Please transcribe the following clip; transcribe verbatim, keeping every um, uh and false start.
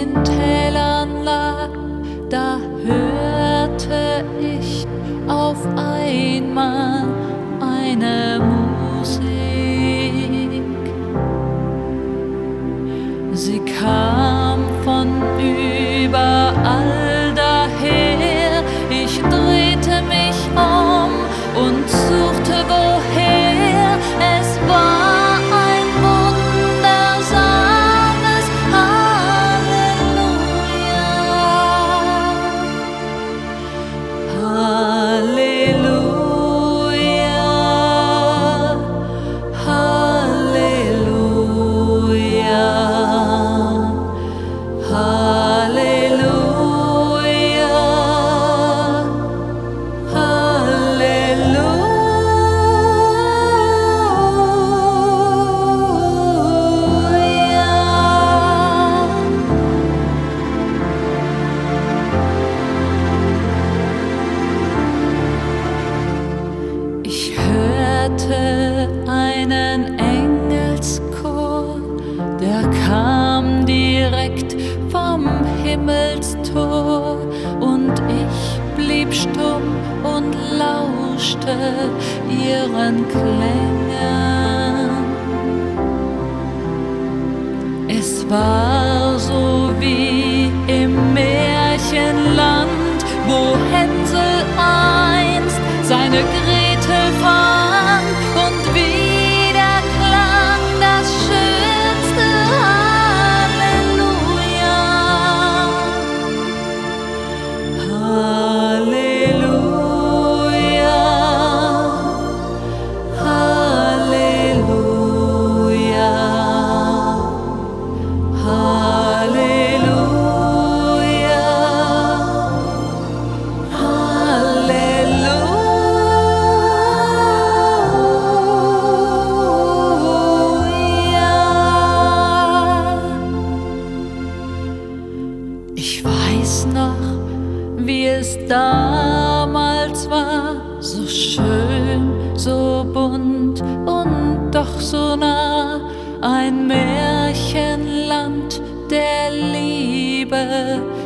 den Tälern lag, da hörte ich auf einmal eine Musik. Sie kam von überall daher, ich drehte mich um und suchte woher, es war ein wundersames Halleluja. Halleluja, Halleluja, Halleluja, ich hörte einen Engelschor, der kam direkt vom Himmelstor, und ich blieb stumm und lauschte ihren Klängen. Es war so wie im Märchenland, wo Hänsel einst seine Gretel fand, und wieder klang das schönste Halleluja. Halleluja, Halleluja, Halleluja, Halleluja. Ich weiß noch, wie es damals war, so schön, so bunt und doch so nah, ein Märchenland der Liebe,